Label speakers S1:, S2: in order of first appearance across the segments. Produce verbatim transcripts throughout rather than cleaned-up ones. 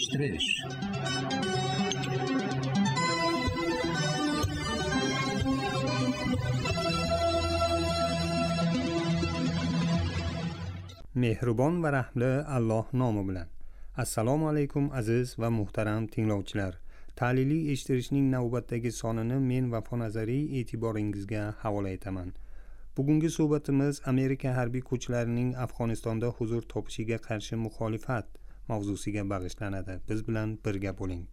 S1: eshtirish.
S2: Mehribon va rahmli Alloh nomi bilan. Assalomu alaykum aziz va muhtaram tinglovchilar. Ta'liliy eshittirishning navbatdagi sonini men Vafo Nazariy e'tiboringizga havola etaman. Bugungi suhbatimiz Amerika harbiy kuchlarining Afg'onistonda huzur topishiga qarshi muxolifat mavzusiga bag'ishlanadi. Biz bilan birga bo'ling.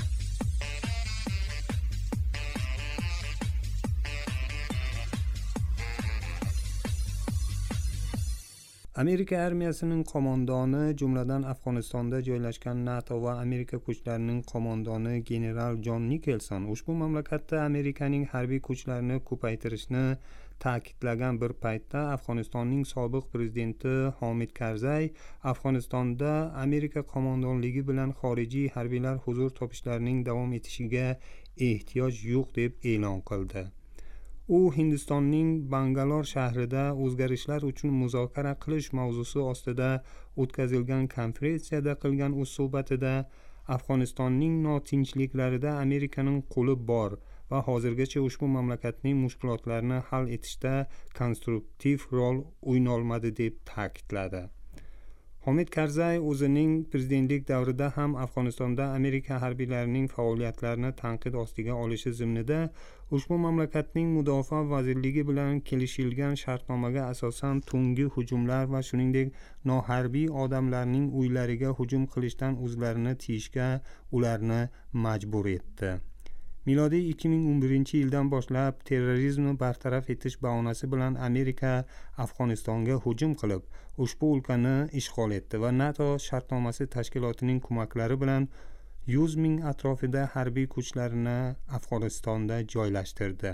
S2: Amerika armiyasining qo'mondoni, jumladan Afg'onistonda joylashgan NATO va Amerika kuchlarining qo'mondoni general Jon Nikelson ushbu mamlakatda Amerikaning harbiy kuchlarini ko'paytirishni ta'kidlagan bir paytda Afg'onistonning sobiq prezidenti Homid Karzay Afg'onistonda Amerika qo'mondonligi bilan xorijiy harbiylar huzur topishlarining davom etishiga ehtiyoj yo'q deb e'lon qildi. U Hindistonning Bangalor shahrida o'zgarishlar uchun muzokara qilish mavzusi ostida o'tkazilgan konferensiyada qilgan o'z suhbatida Afg'onistonning notinchliklarida Amerikaning qo'li bor va hozirgacha ushbu mamlakatning mushkulotlarini hal etishda konstruktiv rol o'ynolmadi deb ta'kidladi. Homid Karzay o'zining prezidentlik davrida ham Afg'onistonda Amerika harbiylarining faoliyatlarini tanqid ostiga olishi zimnida ushbu mamlakatning mudofaa vazirligi bilan kelishilgan shartnomaga asosan tungi hujumlar va shuningdek noharbiy odamlarning uylariga hujum qilishdan o'zlarini tiyishga ularni majbur etdi. Milodiy ikki ming o'n birinchi yildan boshlab terrorizmni bartaraf etish bahonasi bilan Amerika Afg'onistonga hujum qilib, ushbu o'lkani ishg'ol etdi va NATO shartnomasi tashkilotining ko'maklari bilan yuz ming atrofida harbiy kuchlarini Afg'onistonda joylashtirdi.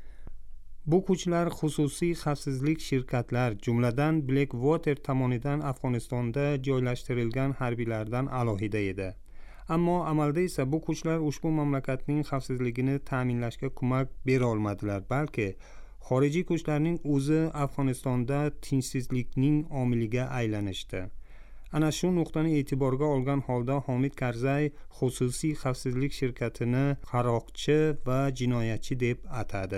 S2: Bu kuchlar xususiy xavfsizlik shirkatlar, jumladan Blackwater tomonidan Afg'onistonda joylashtirilgan harbiylardan alohida edi. Ammo amalda esa bu kuchlar ushbu mamlakatning xavfsizligini ta'minlashga ko'mak bera olmadilar, balki xorijiy kuchlarning o'zi Afg'onistonda tinchsizlikning omiliga aylanishdi. Ana shu nuqtani e'tiborga olgan holda Homid Karzay xususiy xavfsizlik shirkatini qaroqchi va jinoyatchi deb atadi.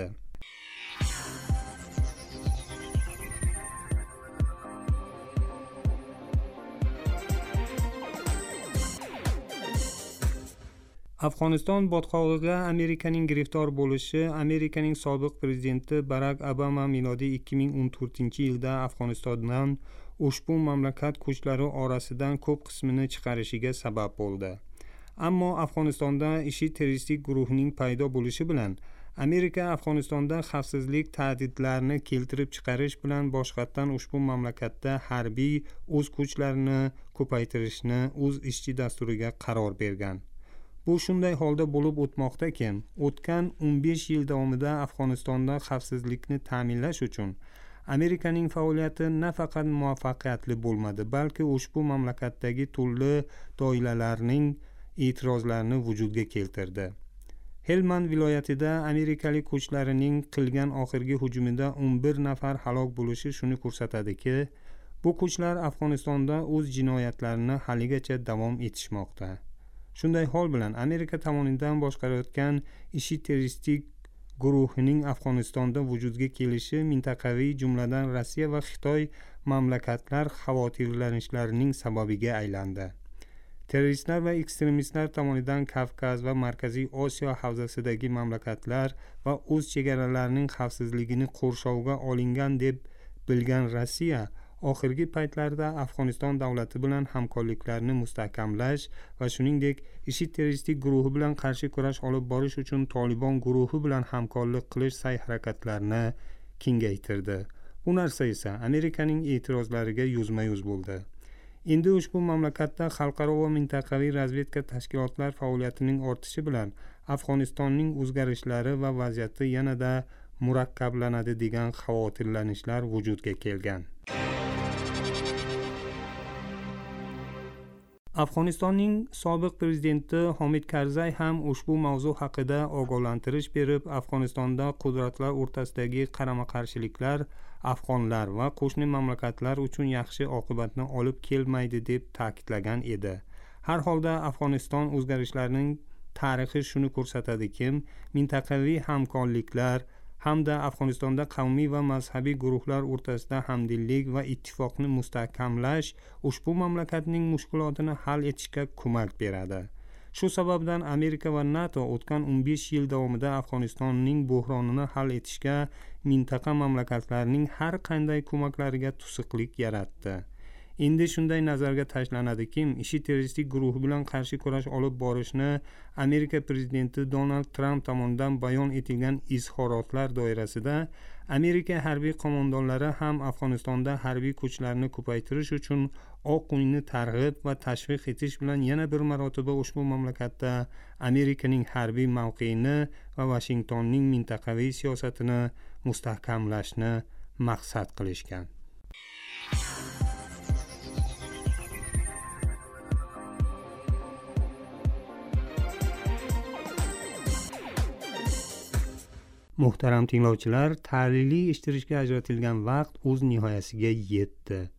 S2: Afg'oniston botqog'iga Amerikaning giriftor bo'lishi Amerikaning sobiq prezidenti Barak Obama milodiy ikki ming o'n to'rtinchi yilda Afg'onistondan ushbu mamlakat kuchlari orasidan ko'p qismini chiqarishiga sabab bo'ldi. Ammo Afg'onistonda IShID terroristik guruhining paydo bo'lishi bilan Amerika Afg'onistonda xavfsizlik tahdidlarini keltirib chiqarish bilan boshqatdan ushbu mamlakatda harbiy o'z kuchlarini ko'paytirishni o'z ishchi dasturiga qaror bergan. Bu shunday holda bo'lib o'tmoqdaki, o'tgan o'n besh yil davomida Afg'onistonda xavfsizlikni ta'minlash uchun Amerikaning faoliyati nafaqat muvaffaqiyatli bo'lmadi, balki ushbu mamlakatdagi turli doiralarning e'tirozlarini vujudga keltirdi. Helmand viloyatida amerikalik kuchlarining qilgan oxirgi hujumida o'n bir nafar halok bo'lishi shuni ko'rsatadiki, bu kuchlar Afg'onistonda o'z jinoyatlarini haligacha davom etishmoqda. Shunday hol bilan Amerika tomonidan boshqarayotgan IShID terroristik guruhining Afg'onistonda vujudga kelishi mintaqaviy, jumladan Rossiya va Xitoy mamlakatlar xavotirlanishlarining sababiga aylandi. Terroristlar va ekstremistlar tomonidan Kavkaz va Markaziy Osiyo havzasidagi mamlakatlar va o'z chegaralarining xavfsizligini qurshovga olingan deb bilgan Rossiya oxirgi paytlarda Afg'oniston davlati bilan hamkorliklarni mustahkamlash va shuningdek IShID terroristik guruhi bilan qarshi kurash olib borish uchun Tolibon guruhi bilan hamkorlik qilish sa'y-harakatlarini kengaytirdi. Bu narsa esa Amerikaning e'tirozlariga yuzma-yuz bo'ldi. Endi ushbu mamlakatda xalqaro va mintaqaviy razvedka tashkilotlar faoliyatining ortishi bilan Afg'onistonning o'zgarishlari va vaziyati yanada murakkablanadi degan xavotirlanishlar vujudga kelgan. Afg'onistonning sobiq prezidenti Homid Karzay ham ushbu mavzu haqida ogohlantirish berib, Afg'onistonda qudratlar o'rtasidagi qarama-qarshiliklar afg'onlar va qo'shni mamlakatlar uchun yaxshi oqibatni olib kelmaydi deb ta'kidlagan edi. har holda Afg'oniston o'zgarishlarning tarixi shuni ko'rsatadiki, mintaqaviy hamkorliklar hamda Afg'onistonda qavmiy va mazhabiy guruhlar o'rtasida hamdillik va ittifoqni mustahkamlash ushbu mamlakatning mushkulotini hal etishga ko'mak beradi. Shu sababdan Amerika va NATO o'tgan o'n besh yil davomida Afg'onistonning bo'hronini hal etishga mintaqa mamlakatlarining har qanday ko'maklariga to'siqlik yaratdi. Endi shunday nazarga tashlanadiki, ishi terroristik guruhi bilan qarshi kurash olib borishni Amerika prezidenti Donald Trump tomonidan bayon etilgan izhorotlar doirasida Amerika harbiy qo'mondonlari ham Afg'onistonda harbiy kuchlarni ko'paytirish uchun Oq uyni targ'ib va tashviq etish bilan yana bir marotaba ushbu mamlakatda Amerikaning harbiy mavqeini va Vashingtonning mintaqaviy siyosatini mustahkamlashni maqsad qilishgan. Muhtaram tinglovchilar, tahliliy ishtirishga ajratilgan vaqt o'z nihoyasiga yetdi.